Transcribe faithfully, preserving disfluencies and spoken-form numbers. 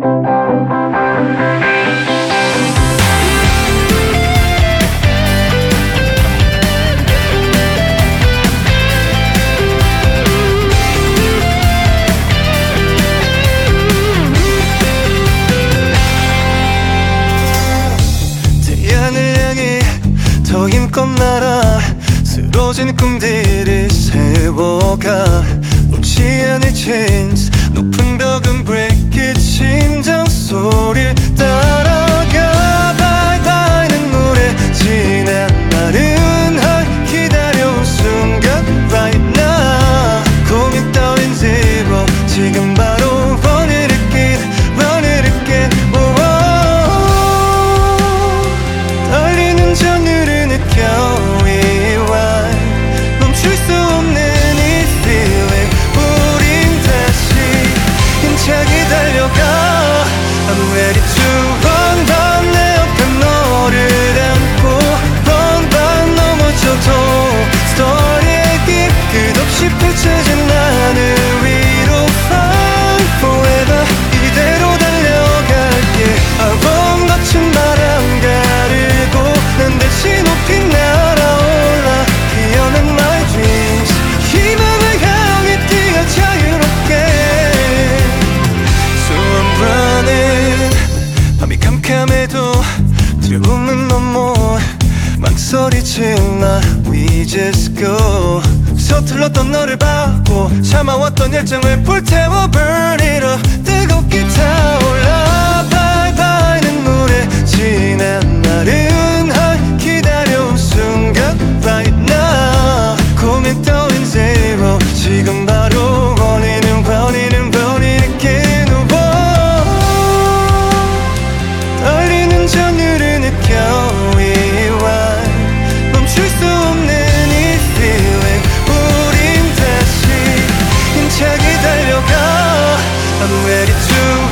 더 힘껏 날아 쓰러진 꿈들을 세워가 놓지 않을 chance 높은 벽은 break it 심장 소리를 따라가 bye bye 눈물에 지난 나른한 기다려온 순간 right now 고민 따윈 zero 지금 바로 run it again run it again oh, oh. 떨리는 전율을 멈출 수 없는 이 feeling 우린 다시 힘차게 달려가 I'm ready to run run 내 옆에 너를 안고 run run 넘어져도 스토리의 길 끝없이 펼쳐진 하늘 위로 fly forever 이대로 달려갈게 I run 거친 바람 가르고 난 대신 높이 날아올라 피어난 my dreams 희망을 향해 뛰어 자유롭게 So I'm running 밤이 캄캄해도 두려움은 no more 망설이지 마 We just go 서툴렀던 너를 바고 참아왔던 열정을 불태워 burn it up 뜨겁게 타올라 bye bye 눈물에 지난 나른한 기다려온 순간 right now 고민 따윈 zero 지금 바로 원인은 원인은 원인에게 누워 떨리는 전율을 느껴 이와 멈출 수 없는 이 feeling 우린 다시 힘차게 달려가 I'm ready to